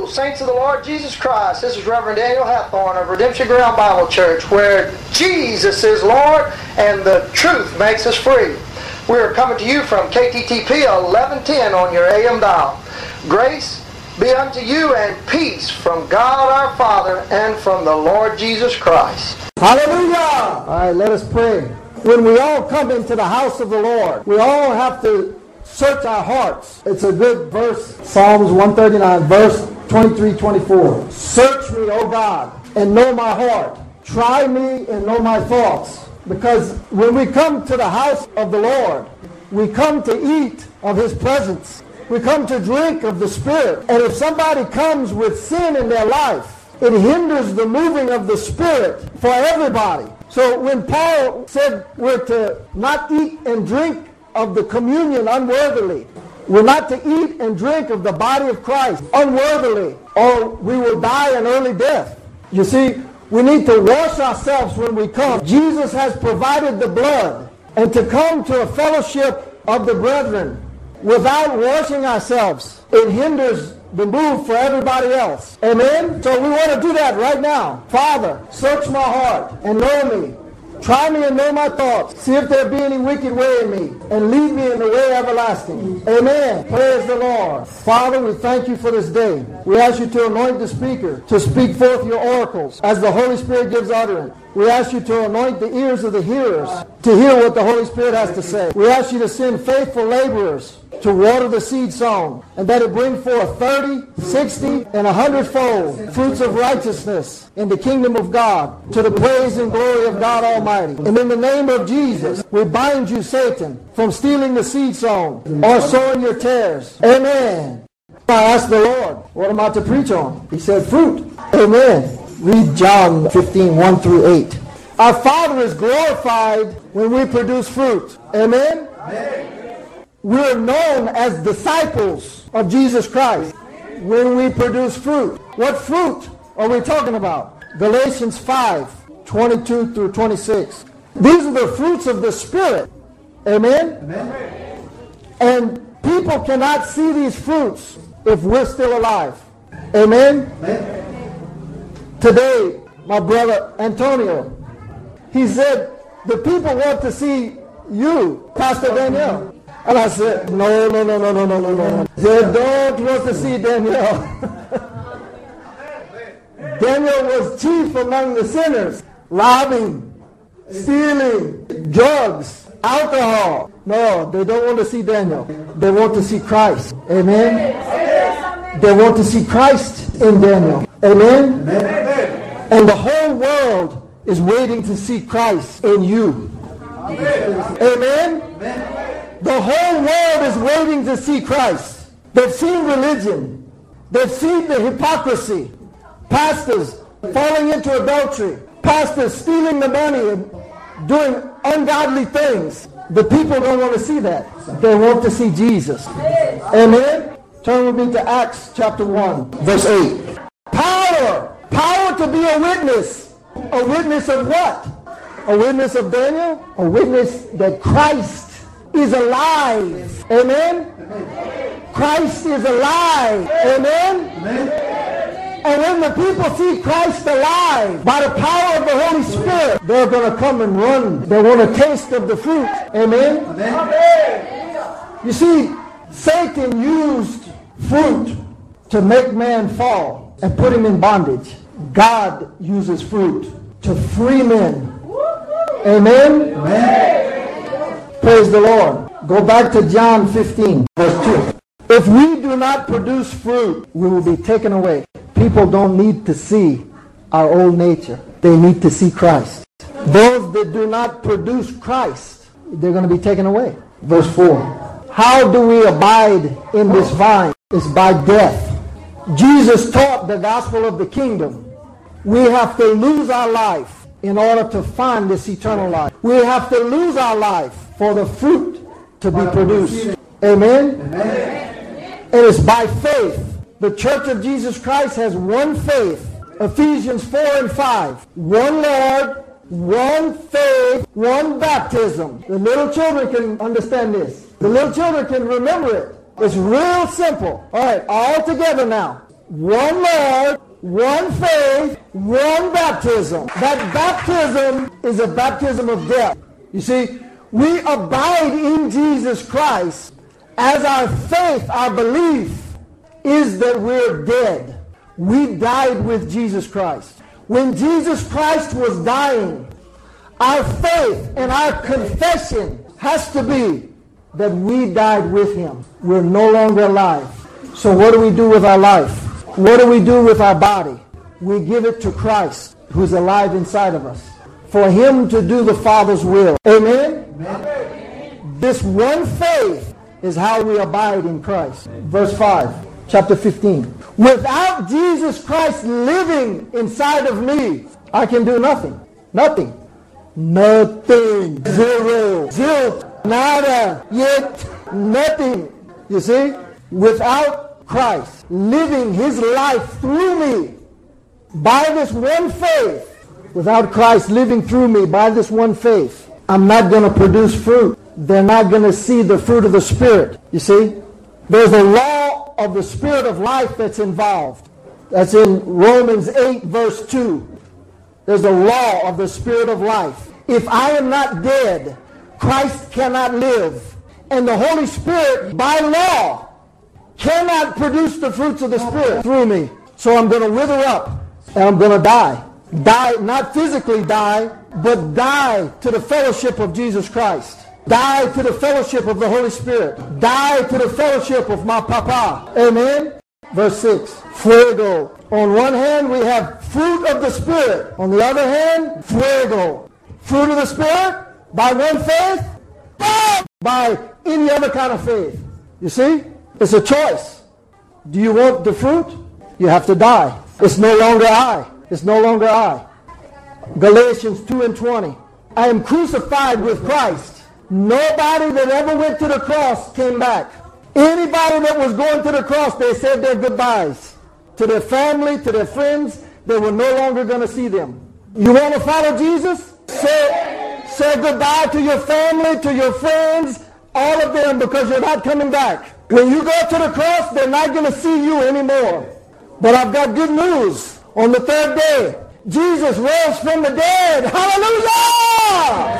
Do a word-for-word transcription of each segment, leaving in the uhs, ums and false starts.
Hello, saints of the Lord Jesus Christ. This is Reverend Daniel Hathorne of Redemption Ground Bible Church, where Jesus is Lord and the truth makes us free. We are coming to you from K T T P eleven ten on your A M dial. Grace be unto you and peace from God our Father and from the Lord Jesus Christ. Hallelujah! All right, let us pray. When we all come into the house of the Lord, we all have to search our hearts. It's a good verse, Psalms one thirty-nine, verse twenty-three twenty-four. Search me, O God, and know my heart. Try me and know my thoughts. Because when we come to the house of the Lord, we come to eat of His presence. We come to drink of the Spirit. And if somebody comes with sin in their life, it hinders the moving of the Spirit for everybody. So when Paul said we're to not eat and drink of the communion unworthily, we're not to eat and drink of the body of Christ unworthily, or we will die an early death. You see, we need to wash ourselves when we come. Jesus has provided the blood, and to come to a fellowship of the brethren without washing ourselves, it hinders the move for everybody else. Amen? So we want to do that right now. Father, search my heart and know me. Try me and know my thoughts. See if there be any wicked way in me, and lead me in the way everlasting. Amen. Praise the Lord. Father, we thank you for this day. We ask you to anoint the speaker to speak forth your oracles as the Holy Spirit gives utterance. We ask you to anoint the ears of the hearers to hear what the Holy Spirit has to say. We ask you to send faithful laborers to water the seed sown, and that it bring forth thirty, sixty, and a hundredfold fruits of righteousness in the kingdom of God, to the praise and glory of God Almighty. And in the name of Jesus, we bind you, Satan, from stealing the seed sown or sowing your tares. Amen. I asked the Lord, what am I to preach on? He said, fruit. Amen. Read John fifteen, one through eight. Our Father is glorified when we produce fruit. Amen? Amen. We're known as disciples of Jesus Christ when we produce fruit. What fruit are we talking about? Galatians five, twenty-two through twenty-six. These are the fruits of the Spirit. Amen? Amen. And people cannot see these fruits if we're still alive. Amen? Amen. Today, my brother Antonio, he said, the people want to see you, Pastor Daniel. And I said, no, no, no, no, no, no, no, no. They don't want to see Daniel. Daniel was chief among the sinners. Robbing, stealing, drugs, alcohol. No, they don't want to see Daniel. They want to see Christ. Amen? They want to see Christ in Daniel. Amen? And the whole world is waiting to see Christ in you. Amen? The whole world is waiting to see Christ. They've seen religion. They've seen the hypocrisy. Pastors falling into adultery. Pastors stealing the money and doing ungodly things. The people don't want to see that. They want to see Jesus. Amen? Turn with me to Acts chapter one, verse eight. Power! Power to be a witness. A witness of what? A witness of Daniel? A witness that Christ is alive. Amen? Amen. Christ is alive. Amen? Amen? And when the people see Christ alive, by the power of the Holy Spirit, they're going to come and run. They want a taste of the fruit. Amen? Amen? Amen. You see, Satan used fruit to make man fall and put him in bondage. God uses fruit to free men. Amen? Amen. Praise the Lord. Go back to John fifteen, verse two. If we do not produce fruit, we will be taken away. People don't need to see our old nature. They need to see Christ. Those that do not produce Christ, they're going to be taken away. Verse four. How do we abide in this vine? It's by death. Jesus taught the gospel of the kingdom. We have to lose our life in order to find this eternal life. We have to lose our life for the fruit to be produced. Amen? Amen. And it's by faith. The Church of Jesus Christ has one faith. Ephesians four and five. One Lord, one faith, one baptism. The little children can understand this. The little children can remember it. It's real simple. All right, all together now. one Lord, one faith, one baptism. That baptism is a baptism of death. You see, we abide in Jesus Christ as our faith, our belief is that we're dead. We died with Jesus Christ. When Jesus Christ was dying, our faith and our confession has to be that we died with him. We're no longer alive. So what do we do with our life? What do we do with our body? We give it to Christ, who's alive inside of us, for him to do the Father's will. Amen? Amen. This one faith is how we abide in Christ. Verse five, chapter fifteen. Without Jesus Christ living inside of me, I can do nothing. Nothing. Nothing. Zero. Zero. Nada. Yet. Nothing. You see? Without Christ living his life through me by this one faith, without Christ living through me by this one faith, I'm not going to produce fruit. They're not going to see the fruit of the Spirit. You see? There's a law of the Spirit of life that's involved. That's in Romans eight verse two. There's a law of the Spirit of life. If I am not dead, Christ cannot live. And the Holy Spirit, by law, cannot produce the fruits of the Spirit through me. So I'm going to wither up and I'm going to die. Die, not physically die, but die to the fellowship of Jesus Christ. Die to the fellowship of the Holy Spirit. Die to the fellowship of my Papa. Amen? Verse six. Fuego. On one hand, we have fruit of the Spirit. On the other hand, fuego. Fruit of the Spirit by one faith, by any other kind of faith. You see? It's a choice. Do you want the fruit? You have to die. It's no longer I. It's no longer I. Galatians two and twenty. I am crucified with Christ. Nobody that ever went to the cross came back. Anybody that was going to the cross, they said their goodbyes. To their family, to their friends, they were no longer going to see them. You want to follow Jesus? Say, say goodbye to your family, to your friends, all of them, because you're not coming back. When you go to the cross, they're not going to see you anymore. But I've got good news. On the third day, Jesus rose from the dead. Hallelujah!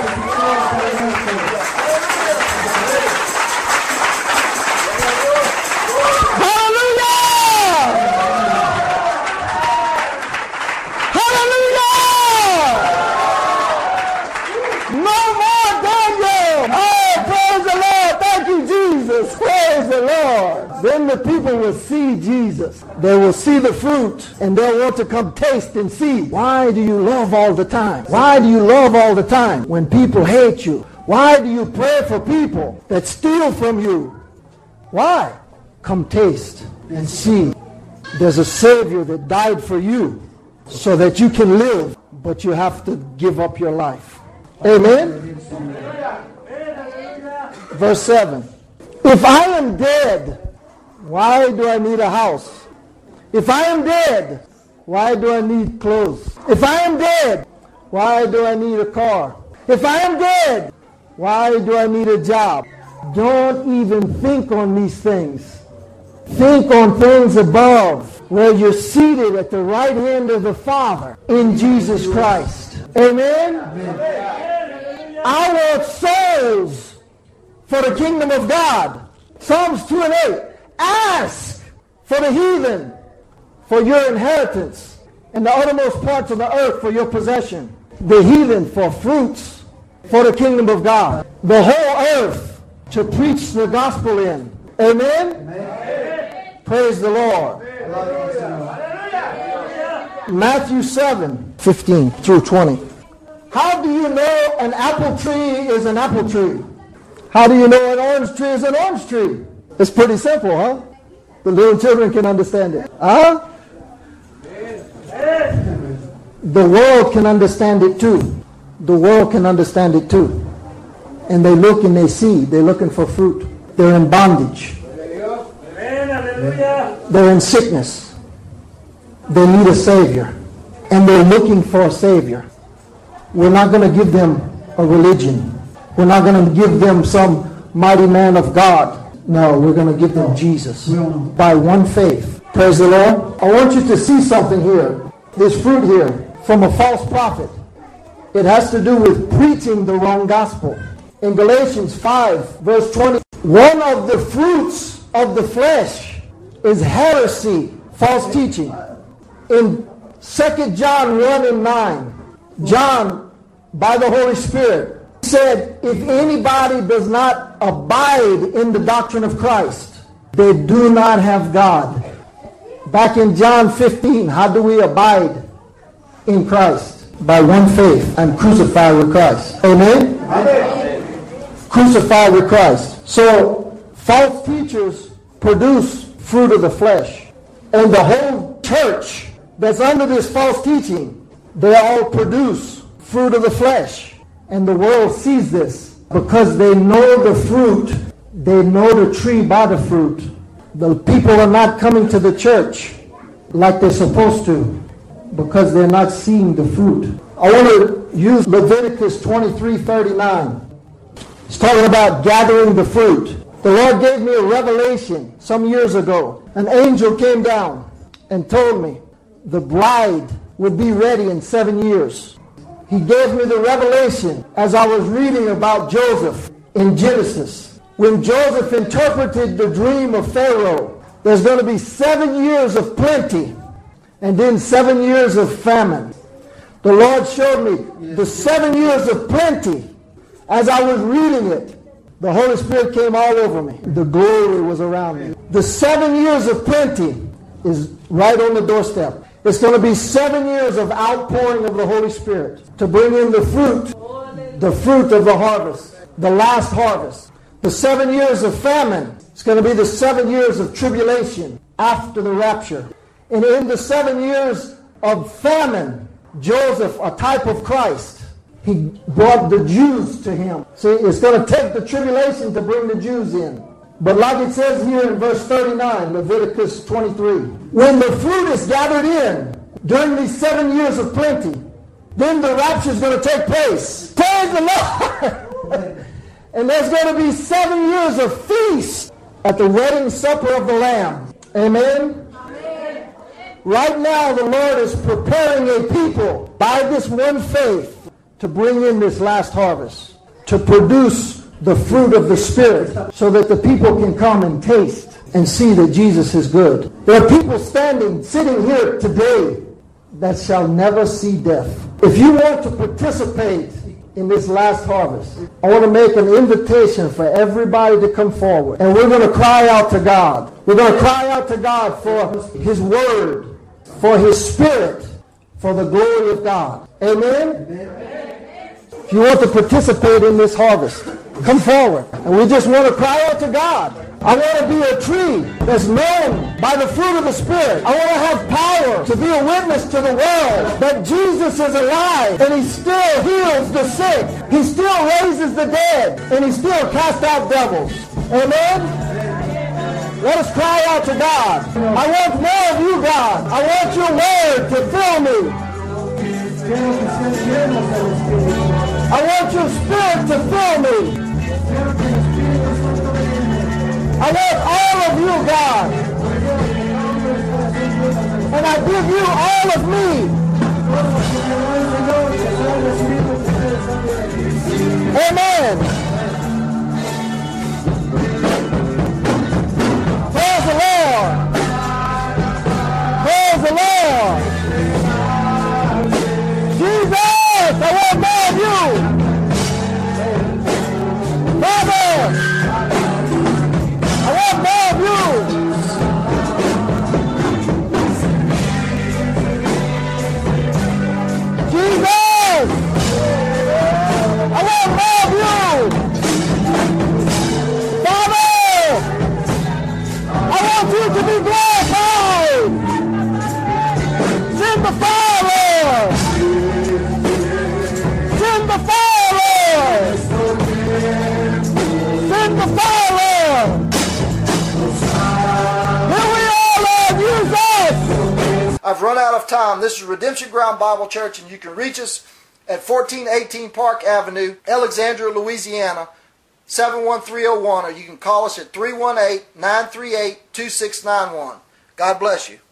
Praise the Lord. Then the people will see Jesus. They will see the fruit and they'll want to come taste and see. Why do you love all the time? Why do you love all the time when people hate you? Why do you pray for people that steal from you? Why? Come taste and see. There's a Savior that died for you so that you can live, but you have to give up your life. Amen? Verse seven. If I am dead, why do I need a house? If I am dead, why do I need clothes? If I am dead, why do I need a car? If I am dead, why do I need a job? Don't even think on these things. Think on things above, where you're seated at the right hand of the Father in Jesus Christ. Amen? Amen. I want souls for the kingdom of God. Psalms two and eight. Ask for the heathen for your inheritance, and the uttermost parts of the earth for your possession. The heathen for fruits for the kingdom of God. The whole earth to preach the gospel in. Amen? Amen. Praise the Lord. Amen. Matthew seven, fifteen through twenty. How do you know an apple tree is an apple tree? How do you know an orange tree is an orange tree? It's pretty simple, huh? The little children can understand it. Huh? The world can understand it too. The world can understand it too. And they look and they see. They're looking for fruit. They're in bondage. They're in sickness. They need a Savior. And they're looking for a Savior. We're not going to give them a religion. We're not going to give them some mighty man of God. No, we're going to give them Jesus by one faith. Praise the Lord. I want you to see something here. This fruit here from a false prophet. It has to do with preaching the wrong gospel. In Galatians five, verse twenty, one of the fruits of the flesh is heresy, false teaching. In Second John one and nine, John, by the Holy Spirit, said, if anybody does not abide in the doctrine of Christ, they do not have God. Back in John fifteen, how do we abide in Christ? By one faith and crucified with Christ. Amen? Amen. Crucified with Christ. So, false teachers produce fruit of the flesh. And the whole church that's under this false teaching, they all produce fruit of the flesh. And the world sees this because they know the fruit. They know the tree by the fruit. The people are not coming to the church like they're supposed to because they're not seeing the fruit. I want to use Leviticus twenty-three thirty-nine. It's talking about gathering the fruit. The Lord gave me a revelation some years ago. An angel came down and told me the bride would be ready in seven years. He gave me the revelation as I was reading about Joseph in Genesis. When Joseph interpreted the dream of Pharaoh, there's going to be seven years of plenty and then seven years of famine. The Lord showed me the seven years of plenty. As I was reading it, the Holy Spirit came all over me. The glory was around me. The seven years of plenty is right on the doorstep. It's going to be seven years of outpouring of the Holy Spirit to bring in the fruit, the fruit of the harvest, the last harvest. The seven years of famine, it's going to be the seven years of tribulation after the rapture. And in the seven years of famine, Joseph, a type of Christ, he brought the Jews to him. See, it's going to take the tribulation to bring the Jews in. But like it says here in verse thirty-nine, Leviticus twenty-three, when the fruit is gathered in during these seven years of plenty, then the rapture is going to take place. Praise the Lord! And there's going to be seven years of feast at the wedding supper of the Lamb. Amen? Amen. Right now the Lord is preparing a people by this one faith to bring in this last harvest, to produce the fruit of the Spirit so that the people can come and taste and see that Jesus is good. There are people standing, sitting here today that shall never see death. If you want to participate in this last harvest, I want to make an invitation for everybody to come forward. And we're going to cry out to God. We're going to cry out to God for His Word, for His Spirit, for the glory of God. Amen? Amen. If you want to participate in this harvest, come forward. And we just want to cry out to God. I want to be a tree that's known by the fruit of the Spirit. I want to have power to be a witness to the world that Jesus is alive and He still heals the sick. He still raises the dead and He still casts out devils. Amen? Let us cry out to God. I want more of you, God. I want your word to fill me. I want your Spirit to fill me. I want all of you, God. And I give you all of me. Amen. Praise the Lord. Praise the Lord. Jesus, I want more of you. Father, I want more of you. Jesus, I want more of you. Father, I want you to be glorified. Send the fire, Lord. Send the fire, Lord. Send the fire, Lord. I've run out of time. This is Redemption Ground Bible Church, and you can reach us at fourteen eighteen Park Avenue, Alexandria, Louisiana, seven one three oh one, or you can call us at three one eight, nine three eight, two six nine one. God bless you.